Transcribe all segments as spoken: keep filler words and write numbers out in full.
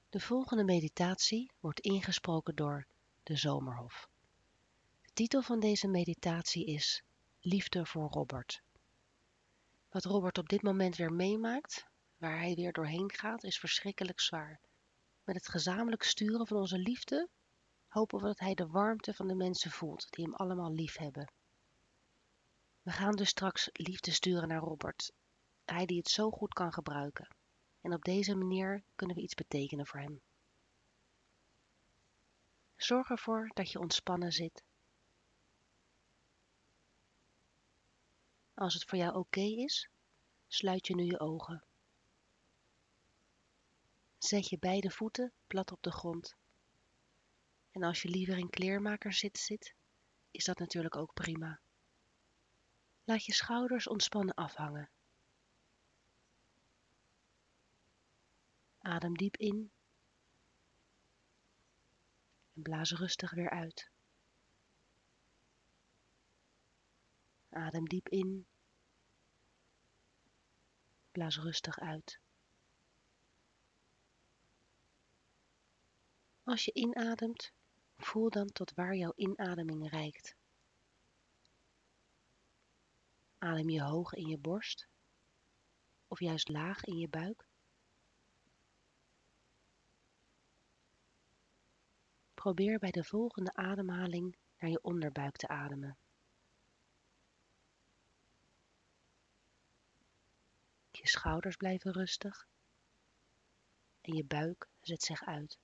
De volgende meditatie wordt ingesproken door de Zomerhof. De titel van deze meditatie is Liefde voor Robert. Wat Robert op dit moment weer meemaakt, waar hij weer doorheen gaat, is verschrikkelijk zwaar. Met het gezamenlijk sturen van onze liefde hopen we dat hij de warmte van de mensen voelt die hem allemaal lief hebben. We gaan dus straks liefde sturen naar Robert, hij die het zo goed kan gebruiken. En op deze manier kunnen we iets betekenen voor hem. Zorg ervoor dat je ontspannen zit. Als het voor jou oké is, sluit je nu je ogen. Zet je beide voeten plat op de grond. En als je liever in kleermakerszit zit, is dat natuurlijk ook prima. Laat je schouders ontspannen afhangen. Adem diep in en blaas rustig weer uit. Adem diep in, blaas rustig uit. Als je inademt, voel dan tot waar jouw inademing reikt. Adem je hoog in je borst of juist laag in je buik? Probeer bij de volgende ademhaling naar je onderbuik te ademen. Je schouders blijven rustig en je buik zet zich uit.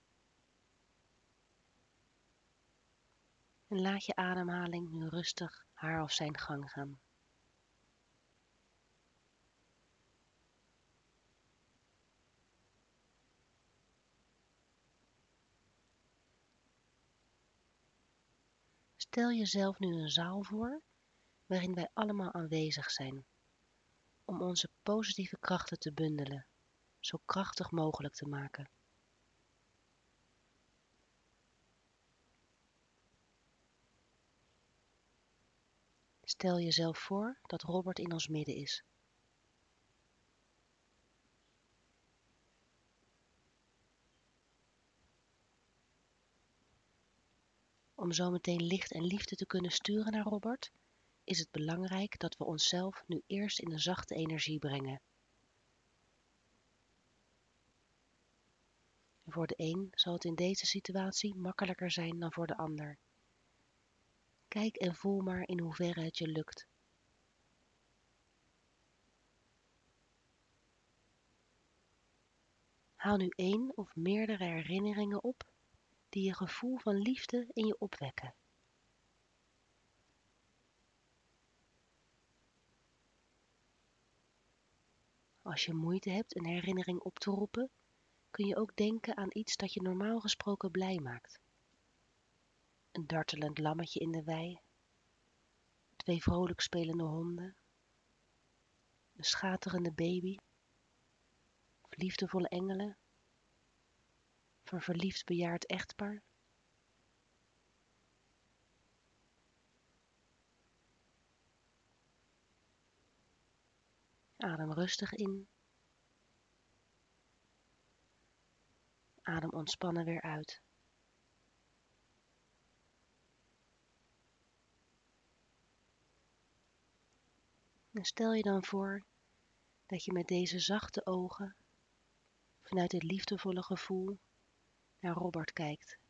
En laat je ademhaling nu rustig haar of zijn gang gaan. Stel jezelf nu een zaal voor waarin wij allemaal aanwezig zijn, om onze positieve krachten te bundelen, zo krachtig mogelijk te maken. Stel jezelf voor dat Robert in ons midden is. Om zo meteen licht en liefde te kunnen sturen naar Robert, is het belangrijk dat we onszelf nu eerst in een zachte energie brengen. En voor de een zal het in deze situatie makkelijker zijn dan voor de ander. Kijk en voel maar in hoeverre het je lukt. Haal nu één of meerdere herinneringen op die een gevoel van liefde in je opwekken. Als je moeite hebt een herinnering op te roepen, kun je ook denken aan iets dat je normaal gesproken blij maakt. Een dartelend lammetje in de wei, twee vrolijk spelende honden, een schaterende baby, of liefdevolle engelen, of een verliefd bejaard echtpaar. Adem rustig in. Adem ontspannen weer uit. En stel je dan voor dat je met deze zachte ogen vanuit dit liefdevolle gevoel naar Robert kijkt.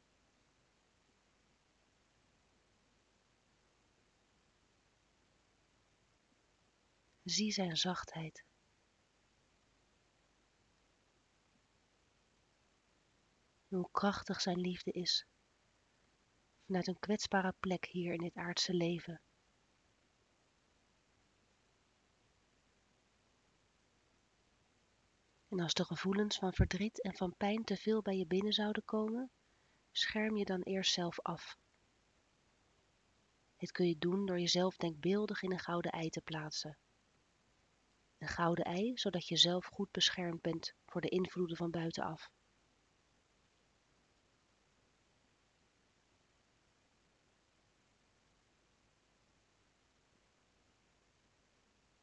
Zie zijn zachtheid. Hoe krachtig zijn liefde is vanuit een kwetsbare plek hier in dit aardse leven. En als de gevoelens van verdriet en van pijn te veel bij je binnen zouden komen, scherm je dan eerst zelf af. Dit kun je doen door jezelf denkbeeldig in een gouden ei te plaatsen. Een gouden ei, zodat je zelf goed beschermd bent voor de invloeden van buitenaf.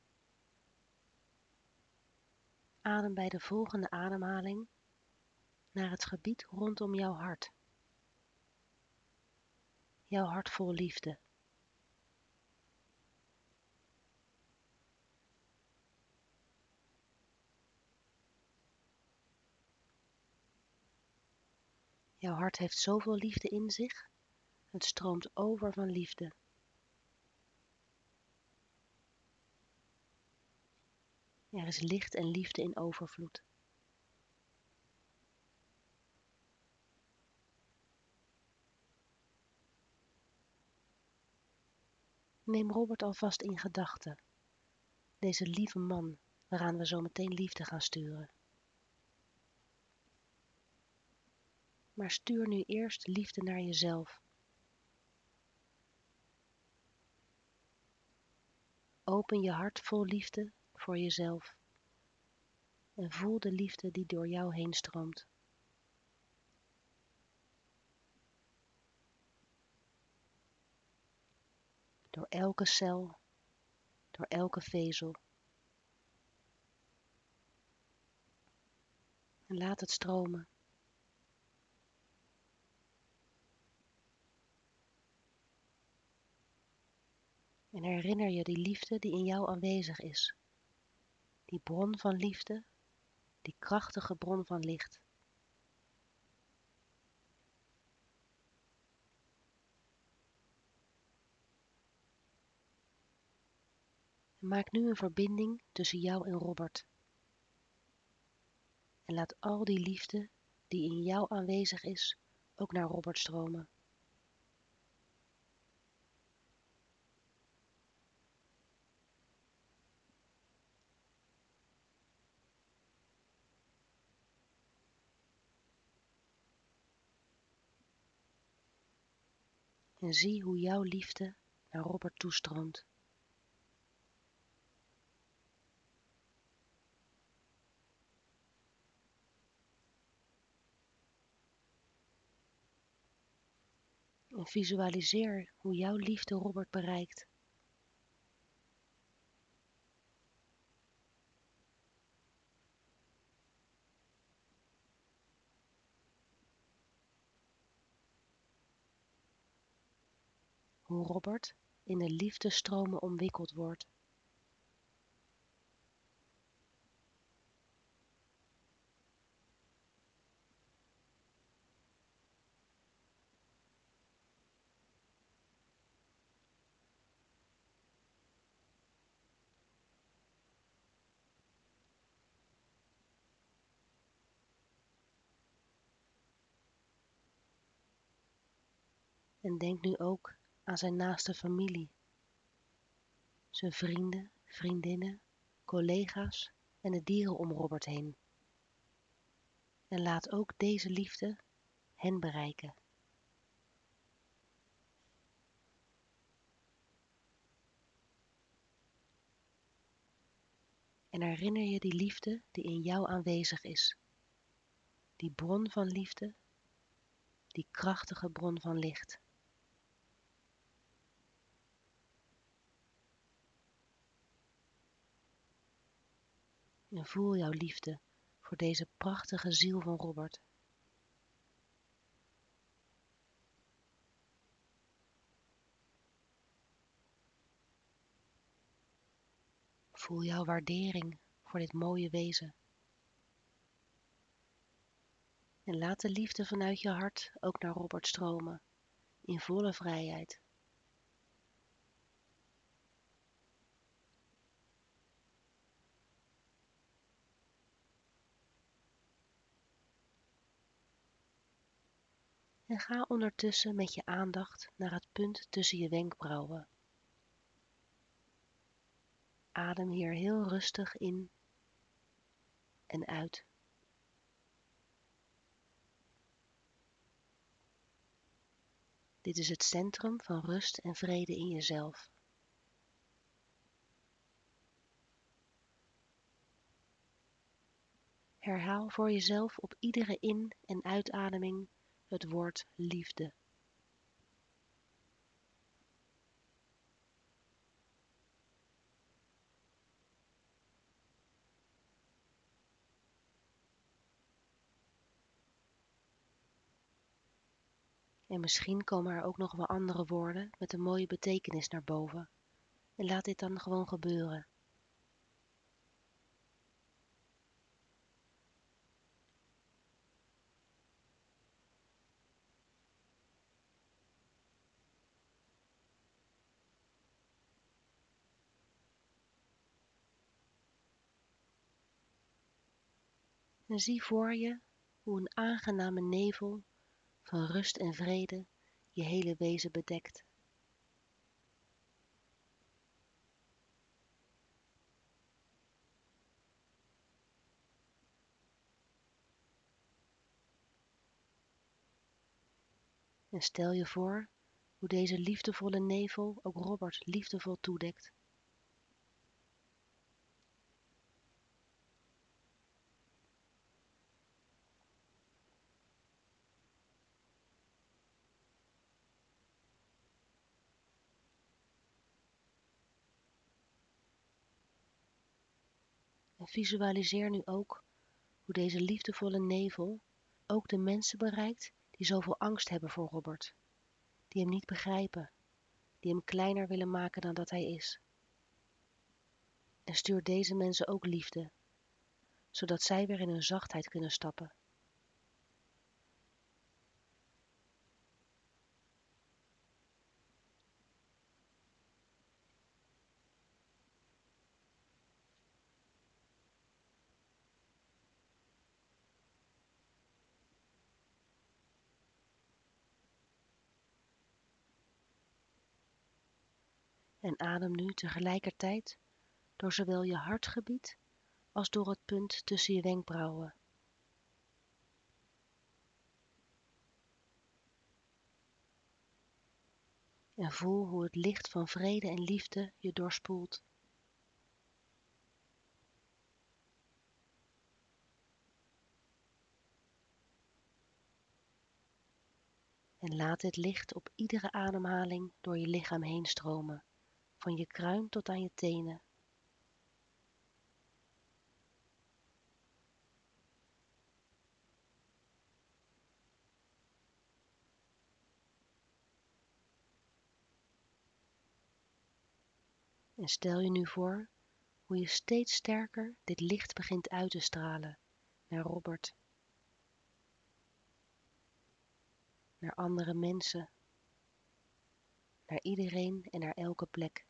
Adem bij de volgende ademhaling naar het gebied rondom jouw hart. Jouw hart vol liefde. Jouw hart heeft zoveel liefde in zich. Het stroomt over van liefde. Er is licht en liefde in overvloed. Neem Robert alvast in gedachten. Deze lieve man waaraan we zo meteen liefde gaan sturen. Maar stuur nu eerst liefde naar jezelf. Open je hart vol liefde voor jezelf. En voel de liefde die door jou heen stroomt. Door elke cel, door elke vezel. En laat het stromen. En herinner je die liefde die in jou aanwezig is. Die bron van liefde, die krachtige bron van licht. En maak nu een verbinding tussen jou en Robert. En laat al die liefde die in jou aanwezig is, ook naar Robert stromen. En zie hoe jouw liefde naar Robert toestroomt. En visualiseer hoe jouw liefde Robert bereikt. Hoe Robert in de liefdestromen omwikkeld wordt. En denk nu ook aan zijn naaste familie. Zijn vrienden, vriendinnen, collega's en de dieren om Robert heen. En laat ook deze liefde hen bereiken. En herinner je die liefde die in jou aanwezig is. Die bron van liefde, die krachtige bron van licht. En voel jouw liefde voor deze prachtige ziel van Robert. Voel jouw waardering voor dit mooie wezen. En laat de liefde vanuit je hart ook naar Robert stromen, in volle vrijheid. En ga ondertussen met je aandacht naar het punt tussen je wenkbrauwen. Adem hier heel rustig in en uit. Dit is het centrum van rust en vrede in jezelf. Herhaal voor jezelf op iedere in- en uitademing het woord liefde. En misschien komen er ook nog wel andere woorden met een mooie betekenis naar boven. En laat dit dan gewoon gebeuren. En zie voor je hoe een aangename nevel van rust en vrede je hele wezen bedekt. En stel je voor hoe deze liefdevolle nevel ook Robert liefdevol toedekt. En visualiseer nu ook hoe deze liefdevolle nevel ook de mensen bereikt die zoveel angst hebben voor Robert, die hem niet begrijpen, die hem kleiner willen maken dan dat hij is. En stuur deze mensen ook liefde, zodat zij weer in hun zachtheid kunnen stappen. En adem nu tegelijkertijd door zowel je hartgebied als door het punt tussen je wenkbrauwen. En voel hoe het licht van vrede en liefde je doorspoelt. En laat dit licht op iedere ademhaling door je lichaam heen stromen, van je kruin tot aan je tenen. En stel je nu voor hoe je steeds sterker dit licht begint uit te stralen naar Robert, naar andere mensen, naar iedereen en naar elke plek.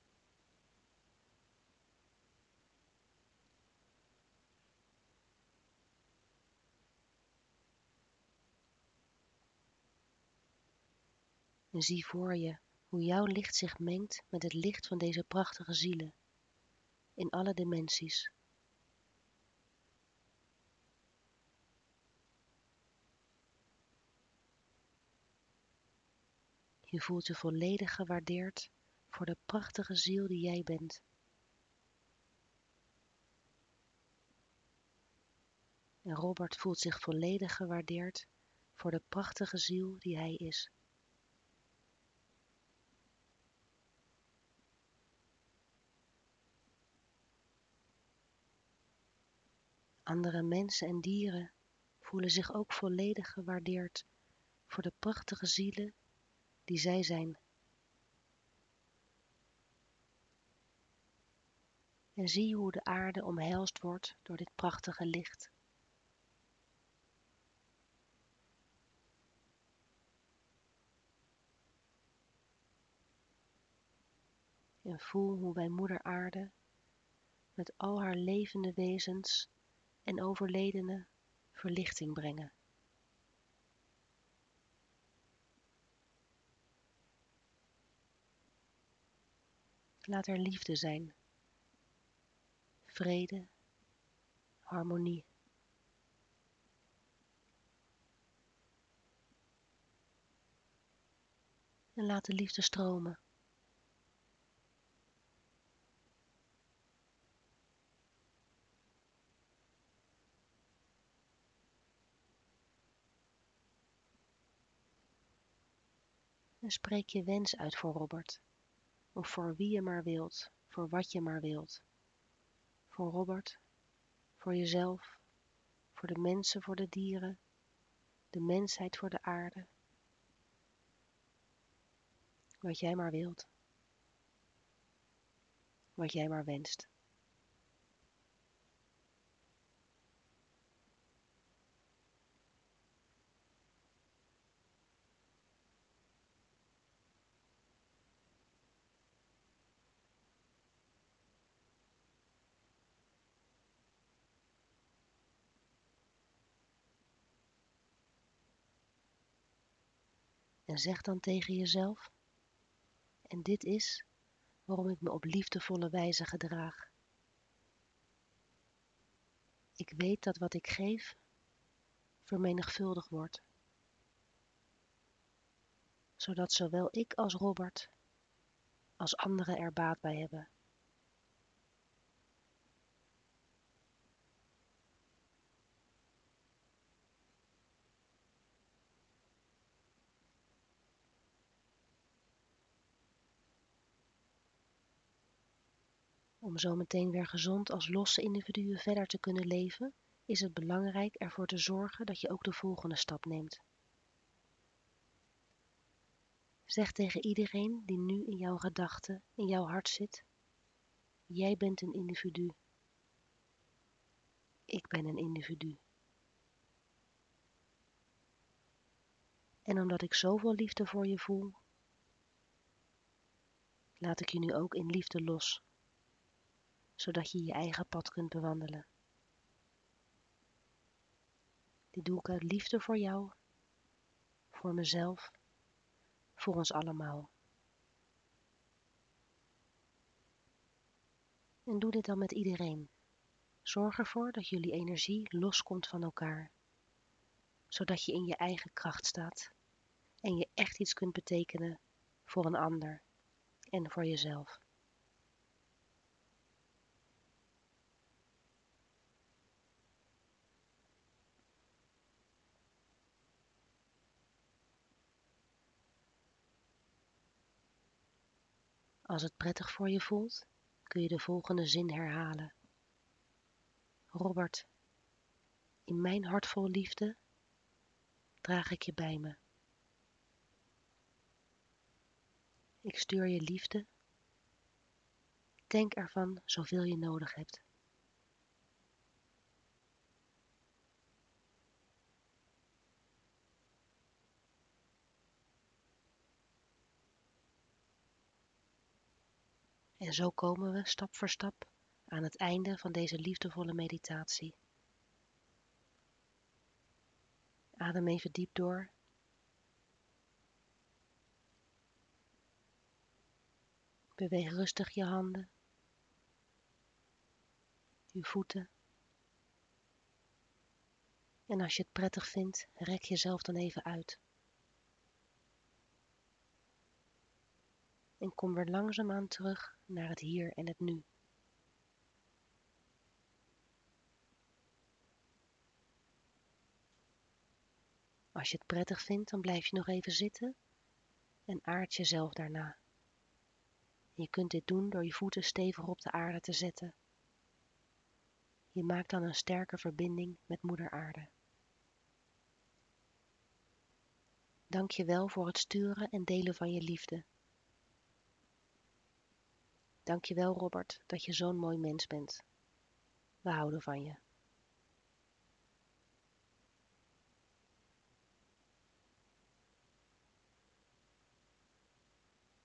En zie voor je hoe jouw licht zich mengt met het licht van deze prachtige zielen, in alle dimensies. Je voelt je volledig gewaardeerd voor de prachtige ziel die jij bent. En Robert voelt zich volledig gewaardeerd voor de prachtige ziel die hij is. Andere mensen en dieren voelen zich ook volledig gewaardeerd voor de prachtige zielen die zij zijn. En zie hoe de aarde omhelst wordt door dit prachtige licht. En voel hoe wij Moeder Aarde met al haar levende wezens en overledenen verlichting brengen. Laat er liefde zijn, vrede, harmonie. En laat de liefde stromen. En spreek je wens uit voor Robert, of voor wie je maar wilt, voor wat je maar wilt. Voor Robert, voor jezelf, voor de mensen, voor de dieren, de mensheid, voor de aarde. Wat jij maar wilt. Wat jij maar wenst. En zeg dan tegen jezelf: en dit is waarom ik me op liefdevolle wijze gedraag. Ik weet dat wat ik geef vermenigvuldigd wordt, zodat zowel ik als Robert als anderen er baat bij hebben. Om zo meteen weer gezond als losse individuen verder te kunnen leven, is het belangrijk ervoor te zorgen dat je ook de volgende stap neemt. Zeg tegen iedereen die nu in jouw gedachten, in jouw hart zit: jij bent een individu. Ik ben een individu. En omdat ik zoveel liefde voor je voel, laat ik je nu ook in liefde los, zodat je je eigen pad kunt bewandelen. Dit doe ik uit liefde voor jou, voor mezelf, voor ons allemaal. En doe dit dan met iedereen. Zorg ervoor dat jullie energie loskomt van elkaar, zodat je in je eigen kracht staat en je echt iets kunt betekenen voor een ander en voor jezelf. Als het prettig voor je voelt, kun je de volgende zin herhalen. Robert, in mijn hart vol liefde draag ik je bij me. Ik stuur je liefde. Denk ervan zoveel je nodig hebt. En zo komen we stap voor stap aan het einde van deze liefdevolle meditatie. Adem even diep door. Beweeg rustig je handen, je voeten. En als je het prettig vindt, rek jezelf dan even uit. En kom weer langzaamaan terug naar het hier en het nu. Als je het prettig vindt, dan blijf je nog even zitten en aard jezelf daarna. Je kunt dit doen door je voeten stevig op de aarde te zetten. Je maakt dan een sterke verbinding met Moeder Aarde. Dank je wel voor het sturen en delen van je liefde. Dank je wel, Robert, dat je zo'n mooi mens bent. We houden van je.